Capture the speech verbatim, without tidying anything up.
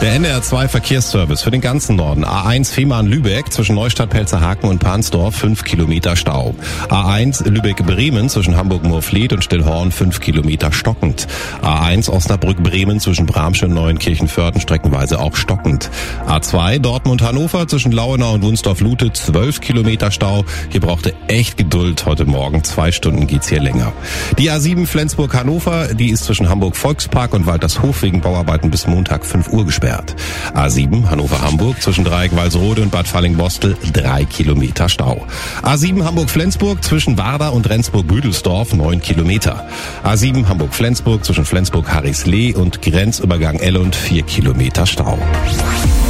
Der N D R zwei Verkehrsservice für den ganzen Norden. A eins Fehmarn-Lübeck zwischen Neustadt-Pelzerhaken und Pansdorf fünf Kilometer Stau. A eins Lübeck-Bremen zwischen Hamburg-Moorfleet und Stillhorn fünf Kilometer stockend. A eins Osnabrück-Bremen zwischen Bramsche und Neuenkirchen-Vörden streckenweise auch stockend. A zwei Dortmund-Hannover zwischen Lauenau und Wunsdorf-Lute zwölf Kilometer Stau. Hier brauchte echt Geduld heute Morgen. Zwei Stunden geht's hier länger. Die A sieben Flensburg-Hannover, die ist zwischen Hamburg-Volkspark und Waltershof wegen Bauarbeiten bis Montag fünf Uhr gesperrt. A sieben Hannover-Hamburg zwischen Dreieck-Walsrode und Bad Falling-Bostel drei Kilometer Stau. A sieben Hamburg-Flensburg zwischen Warda und Rendsburg-Büdelsdorf neun Kilometer. A sieben Hamburg-Flensburg zwischen Flensburg-Harrislee und Grenzübergang Ellund vier Kilometer Stau.